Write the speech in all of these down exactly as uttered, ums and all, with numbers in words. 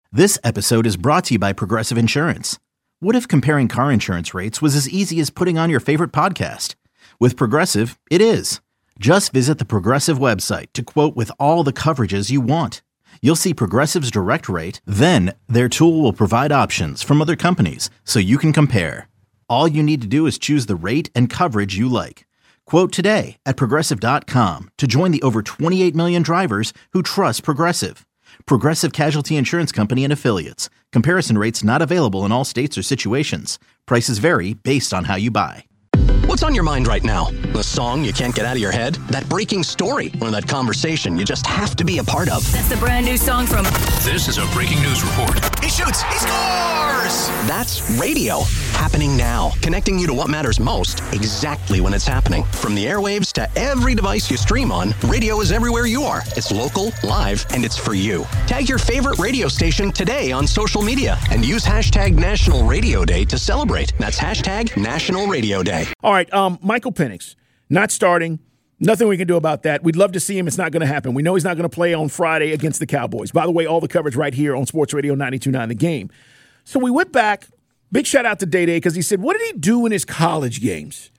This episode is brought to you by Progressive Insurance. What if comparing car insurance rates was as easy as putting on your favorite podcast? With Progressive, it is. Just visit the Progressive website to quote with all the coverages you want. You'll see Progressive's direct rate, then their tool will provide options from other companies so you can compare. All you need to do is choose the rate and coverage you like. Quote today at progressive dot com to join the over twenty-eight million drivers who trust Progressive. Progressive Casualty Insurance Company and Affiliates. Comparison rates not available in all states or situations. Prices vary based on how you buy. What's on your mind right now? The song you can't get out of your head? That breaking story? Or that conversation you just have to be a part of? That's the brand new song from... This is a breaking news report. He shoots! He scores! That's radio. Happening now. Connecting you to what matters most exactly when it's happening. From the airwaves to every device you stream on, radio is everywhere you are. It's local, live, and it's for you. Tag your favorite radio station today on social media and use hashtag National Radio Day to celebrate. That's hashtag National Radio Day. All right, um, Michael Penix, not starting. Nothing we can do about that. We'd love to see him. It's not going to happen. We know he's not going to play on Friday against the Cowboys. By the way, all the coverage right here on Sports Radio ninety-two point nine The Game. So we went back. Big shout out to Day Day because he said, what did he do in his college games?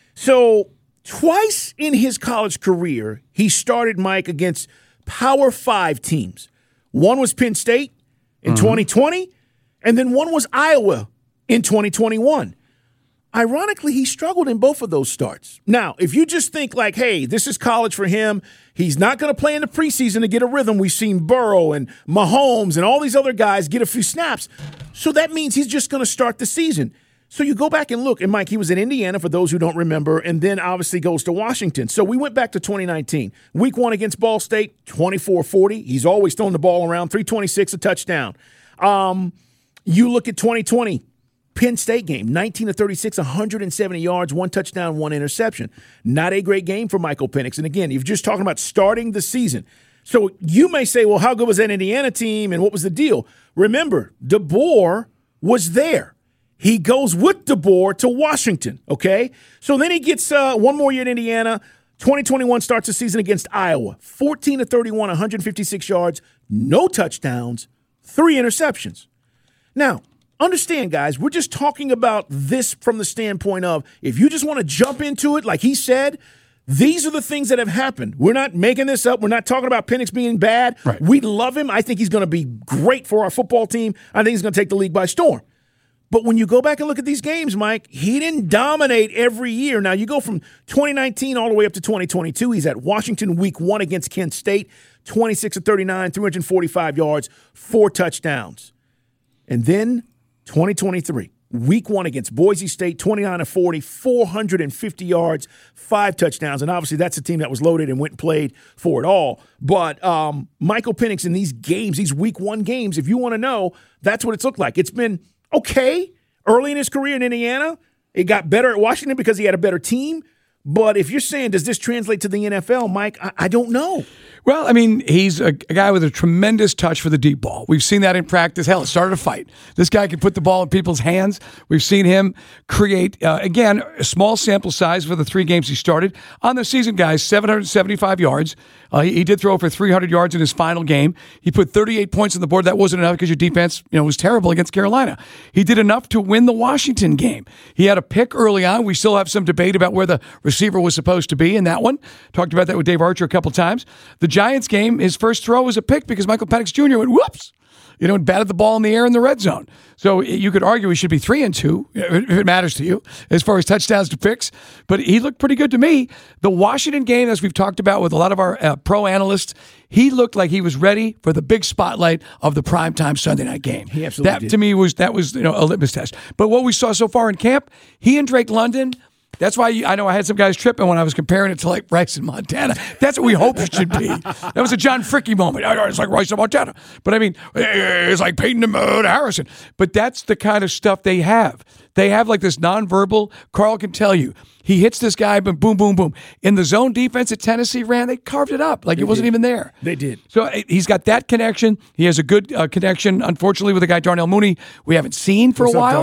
So twice in his college career, he started, Mike, against Power Five teams. One was Penn State in mm-hmm. twenty twenty, and then one was Iowa in twenty twenty-one. Ironically, he struggled in both of those starts. Now, if you just think like, hey, this is college for him, he's not going to play in the preseason to get a rhythm. We've seen Burrow and Mahomes and all these other guys get a few snaps. So that means he's just going to start the season. So you go back and look, and Mike, he was in Indiana for those who don't remember, and then obviously goes to Washington. So we went back to twenty nineteen. Week one against Ball State, twenty-four forty. He's always throwing the ball around, three twenty-six, a touchdown. Um, you look at twenty twenty. Penn State game, nineteen to thirty-six, one hundred seventy yards, one touchdown, one interception. Not a great game for Michael Penix. And again, you're just talking about starting the season. So you may say, well, how good was that Indiana team and what was the deal? Remember, DeBoer was there. He goes with DeBoer to Washington, okay? So then he gets uh, one more year in Indiana. twenty twenty-one starts the season against Iowa. fourteen to thirty-one, one hundred fifty-six yards, no touchdowns, three interceptions. Now, understand, guys, we're just talking about this from the standpoint of if you just want to jump into it, like he said, these are the things that have happened. We're not making this up. We're not talking about Penix being bad. Right. We love him. I think he's going to be great for our football team. I think he's going to take the league by storm. But when you go back and look at these games, Mike, he didn't dominate every year. Now, you go from twenty nineteen all the way up to twenty twenty-two. He's at Washington week one against Kent State, twenty-six to thirty-nine, three hundred forty-five yards, four touchdowns. And then twenty twenty-three, week one against Boise State, twenty-nine to forty, four hundred fifty yards, five touchdowns. And obviously that's a team that was loaded and went and played for it all. But um, Michael Penix in these games, these week one games, if you want to know, that's what it's looked like. It's been okay early in his career in Indiana. It got better at Washington because he had a better team. But if you're saying, does this translate to the N F L, Mike, I, I don't know. Well, I mean, he's a, a guy with a tremendous touch for the deep ball. We've seen that in practice. Hell, it started a fight. This guy can put the ball in people's hands. We've seen him create, uh, again, a small sample size for the three games he started. On the season, guys, seven hundred seventy-five yards. Uh, he, he did throw for three hundred yards in his final game. He put thirty-eight points on the board. That wasn't enough because your defense, you know, was terrible against Carolina. He did enough to win the Washington game. He had a pick early on. We still have some debate about where the receiver was supposed to be in that one. Talked about that with Dave Archer a couple times. The Giants game, his first throw was a pick because Michael Penix Junior went, whoops, you know, and batted the ball in the air in the red zone. So you could argue he should be three and two, if it matters to you, as far as touchdowns to picks. But he looked pretty good to me. The Washington game, as we've talked about with a lot of our uh, pro analysts, he looked like he was ready for the big spotlight of the primetime Sunday night game. He absolutely That did. to me was that was you know a litmus test. But what we saw so far in camp, he and Drake London. That's why you, I know I had some guys tripping when I was comparing it to like Rice and Montana. That's what we hope it should be. That was a John Fricky moment. It's like Rice and Montana. But I mean, it's like Peyton and uh, Harrison. But that's the kind of stuff they have. They have like this nonverbal. Carl can tell you. He hits this guy, but boom, boom, boom. In the zone defense that Tennessee ran, they carved it up like they it wasn't did. even there. They did. So he's got that connection. He has a good uh, connection, unfortunately, with a guy, Darnell Mooney, we haven't seen for What's a up, while. Darnell?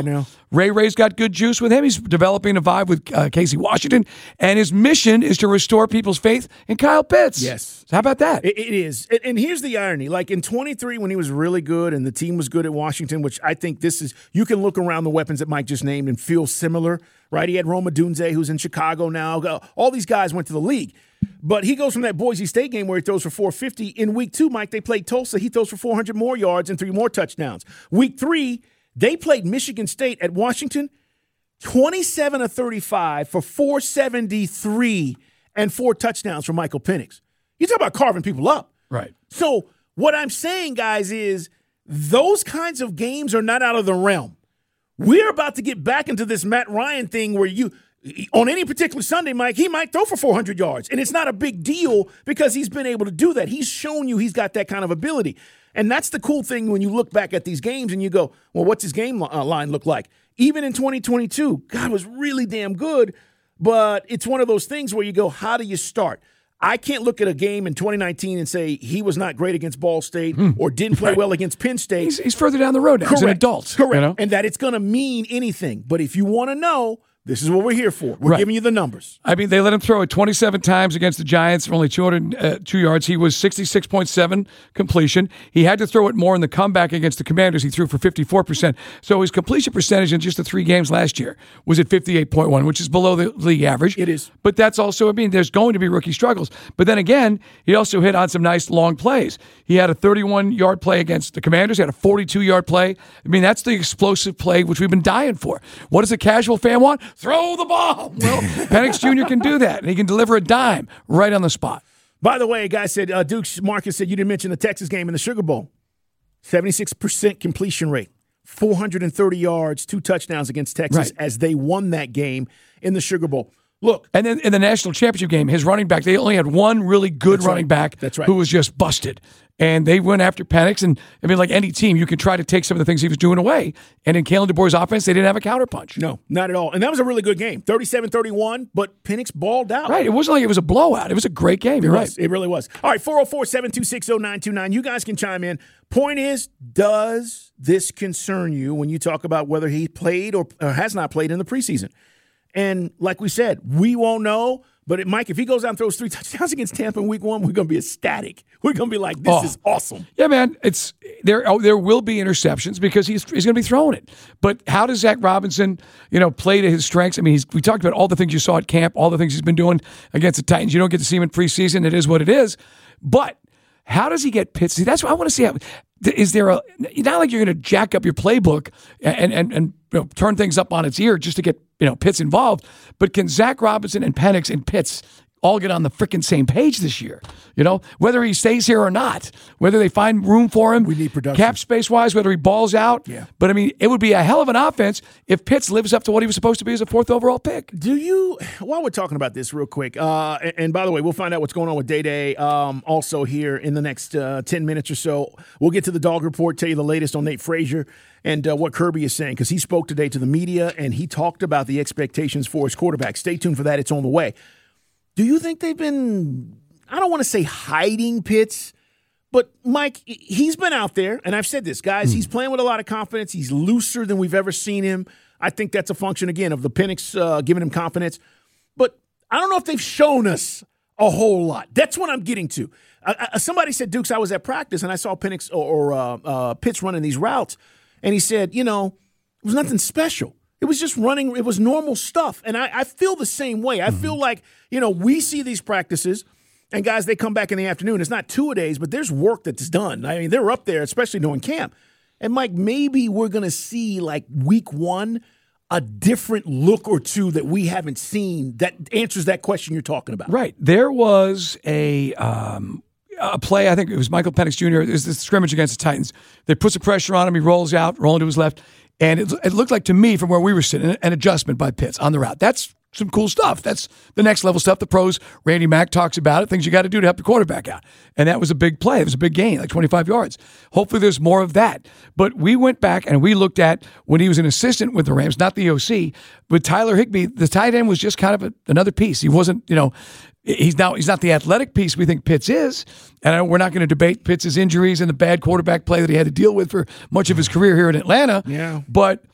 Ray Ray's got good juice with him. He's developing a vibe with uh, Casey Washington, and his mission is to restore people's faith in Kyle Pitts. Yes. So how about that? It, it is. And, and here's the irony. Like in twenty-three, when he was really good and the team was good at Washington, which I think this is, you can look around the weapons that Mike just named and feel similar, right? He had Roma Dunze, who's in Chicago now. All these guys went to the league. But he goes from that Boise State game where he throws for four fifty. In week two, Mike, they played Tulsa. He throws for four hundred more yards and three more touchdowns. Week three, they played Michigan State at Washington, twenty-seven of thirty-five for four seventy-three and four touchdowns for Michael Penix. You talk about carving people up. Right. So what I'm saying, guys, is those kinds of games are not out of the realm. We're about to get back into this Matt Ryan thing where you – on any particular Sunday, Mike, he might throw for four hundred yards. And it's not a big deal because he's been able to do that. He's shown you he's got that kind of ability. And that's the cool thing when you look back at these games and you go, well, what's his game line look like? Even in twenty twenty-two, God was really damn good. But it's one of those things where you go, how do you start? I can't look at a game in twenty nineteen and say he was not great against Ball State hmm. or didn't play right. well against Penn State. He's, he's further down the road now. Correct. He's an adult. Correct. You know? And that it's going to mean anything. But if you want to know, this is what we're here for. We're right. giving you the numbers. I mean, they let him throw it twenty-seven times against the Giants for only two hundred two yards. He was sixty-six point seven completion. He had to throw it more in the comeback against the Commanders. He threw for fifty-four percent. So his completion percentage in just the three games last year was at fifty-eight point one, which is below the league average. It is. But that's also, I mean, there's going to be rookie struggles. But then again, he also hit on some nice long plays. He had a thirty-one-yard play against the Commanders. He had a forty-two-yard play. I mean, that's the explosive play which we've been dying for. What does a casual fan want? Throw the ball. Well, Penix Junior can do that, and he can deliver a dime right on the spot. By the way, a guy said, uh, Duke Marcus said, you didn't mention the Texas game in the Sugar Bowl. seventy-six percent completion rate, four hundred thirty yards, two touchdowns against Texas right. as they won that game in the Sugar Bowl. Look. And then in the national championship game, his running back, they only had one really good That's running right. back That's right. who was just busted. And they went after Penix. And, I mean, like any team, you can try to take some of the things he was doing away. And in Kalen DeBoer's offense, they didn't have a counterpunch. No, not at all. And that was a really good game, thirty-seven thirty-one, but Penix balled out. Right. It wasn't like it was a blowout. It was a great game. You're it right. Was. It really was. All right, four oh four, seven two six, oh nine two nine. You guys can chime in. Point is, does this concern you when you talk about whether he played or, or has not played in the preseason? And like we said, we won't know. But, it, Mike, if he goes out and throws three touchdowns against Tampa in week one, we're going to be ecstatic. We're going to be like, this oh. is awesome. Yeah, man. It's there. Oh, there will be interceptions because he's he's going to be throwing it. But how does Zach Robinson, you know, play to his strengths? I mean, he's, we talked about all the things you saw at camp, all the things he's been doing against the Titans. You don't get to see him in preseason. It is what it is. But how does he get Pitts? See, that's what I want to see. How, is there a not like you're going to jack up your playbook and and and you know, turn things up on its ear just to get you know Pitts involved, but can Zach Robinson and Penix and Pitts all get on the freaking same page this year? You know, whether he stays here or not, whether they find room for him, we need production. Cap space wise, whether he balls out. Yeah. But I mean, it would be a hell of an offense if Pitts lives up to what he was supposed to be as a fourth overall pick. Do you? While we're talking about this, real quick, uh, and, and by the way, we'll find out what's going on with Day Day um, also here in the next uh, ten minutes or so. We'll get to the dog report, tell you the latest on Nate Frazier and uh, what Kirby is saying, because he spoke today to the media and he talked about the expectations for his quarterback. Stay tuned for that; it's on the way. Do you think they've been, I don't want to say hiding Pitts, but Mike, he's been out there, and I've said this, guys, mm. he's playing with a lot of confidence. He's looser than we've ever seen him. I think that's a function, again, of the Penix uh, giving him confidence. But I don't know if they've shown us a whole lot. That's what I'm getting to. I, I, somebody said, Dukes, I was at practice, and I saw Penix or, or uh, uh, Pitts running these routes, and he said, you know, it was nothing special. It was just running. It was normal stuff. And I, I feel the same way. I mm-hmm. feel like, you know, we see these practices, and guys, they come back in the afternoon. It's not two-a-days, but there's work that's done. I mean, they're up there, especially during camp. And, Mike, maybe we're going to see, like, week one, a different look or two that we haven't seen that answers that question you're talking about. Right. There was a um, a play, I think it was Michael Penix Junior It was the scrimmage against the Titans. They put some pressure on him. He rolls out, rolling to his left. And it, it looked like to me from where we were sitting, an adjustment by Pitts on the route. That's some cool stuff. That's the next level stuff. The pros, Randy Mack talks about it, things you got to do to help the quarterback out. And that was a big play. It was a big gain, like twenty-five yards. Hopefully there's more of that. But we went back and we looked at when he was an assistant with the Rams, not the O C, with Tyler Higbee, the tight end was just kind of a, another piece. He wasn't, you know, he's now he's not the athletic piece we think Pitts is. And I, we're not going to debate Pitts' injuries and the bad quarterback play that he had to deal with for much of his career here in Atlanta. Yeah. But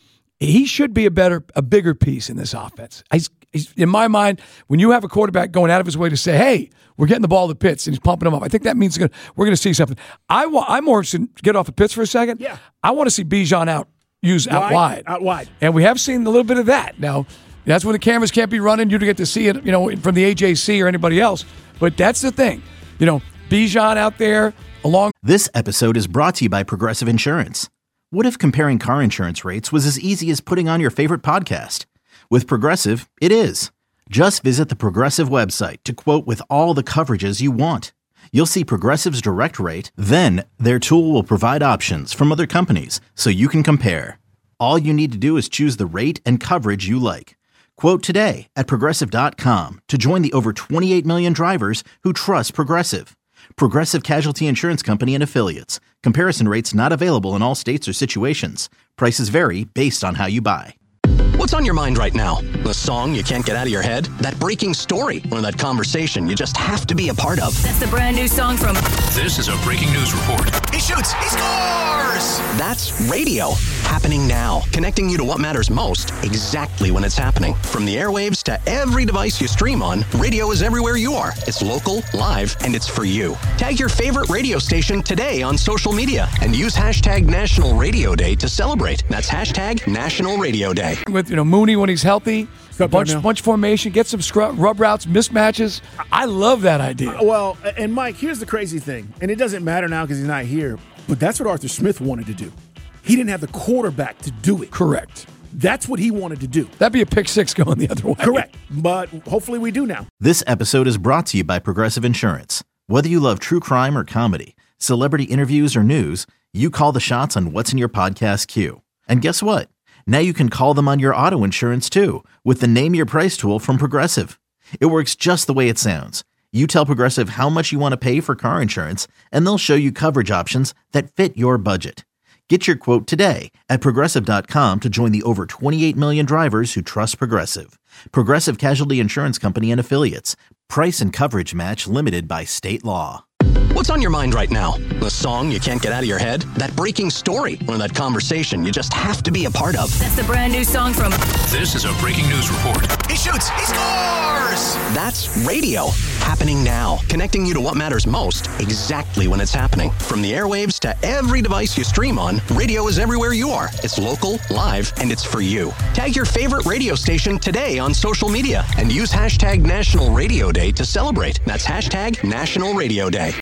he should be a better, a bigger piece in this offense. He's, he's, in my mind, when you have a quarterback going out of his way to say, hey, we're getting the ball to Pitts, and he's pumping him up, I think that means we're going to see something. I wa- I'm more interested, get off of Pitts for a second. Yeah. I want to see Bijan out, use out Wide, wide. Out wide. And we have seen a little bit of that. Now, that's when the cameras can't be running. You don't get to see it, you know, from the A J C or anybody else. But that's the thing. You know, Bijan out there along. This episode is brought to you by Progressive Insurance. What if comparing car insurance rates was as easy as putting on your favorite podcast? With Progressive, it is. Just visit the Progressive website to quote with all the coverages you want. You'll see Progressive's direct rate, then their tool will provide options from other companies so you can compare. All you need to do is choose the rate and coverage you like. Quote today at Progressive dot com to join the over twenty-eight million drivers who trust Progressive. Progressive Casualty Insurance Company and Affiliates. Comparison rates not available in all states or situations. Prices vary based on how you buy. What's on your mind right now? The song you can't get out of your head? That breaking story? Or that conversation you just have to be a part of? That's the brand new song from... This is a breaking news report. He shoots. He scores. That's radio. Happening now. Connecting you to what matters most exactly when it's happening. From the airwaves to every device you stream on, radio is everywhere you are. It's local, live, and it's for you. Tag your favorite radio station today on social media and use hashtag National Radio Day to celebrate. That's hashtag National Radio Day. With, you know, Mooney when he's healthy, Up bunch, there now. bunch formation, get some scrub, rub routes, mismatches. I love that idea. Well, and Mike, here's the crazy thing, and it doesn't matter now because he's not here, but that's what Arthur Smith wanted to do. He didn't have the quarterback to do it. Correct. That's what he wanted to do. That'd be a pick six going the other way. Correct. But hopefully we do now. This episode is brought to you by Progressive Insurance. Whether you love true crime or comedy, celebrity interviews or news, you call the shots on what's in your podcast queue. And guess what? Now you can call them on your auto insurance too with the Name Your Price tool from Progressive. It works just the way it sounds. You tell Progressive how much you want to pay for car insurance, and they'll show you coverage options that fit your budget. Get your quote today at Progressive dot com to join the over twenty-eight million drivers who trust Progressive. Progressive Casualty Insurance Company and Affiliates. Price and coverage match limited by state law. What's on your mind right now? The song you can't get out of your head? That breaking story? Or that conversation you just have to be a part of? That's the brand new song from... This is a breaking news report. He shoots. He scores. That's radio. Happening now. Connecting you to what matters most exactly when it's happening. From the airwaves to every device you stream on, radio is everywhere you are. It's local, live, and it's for you. Tag your favorite radio station today on social media and use hashtag National Radio Day to celebrate. That's hashtag National Radio Day.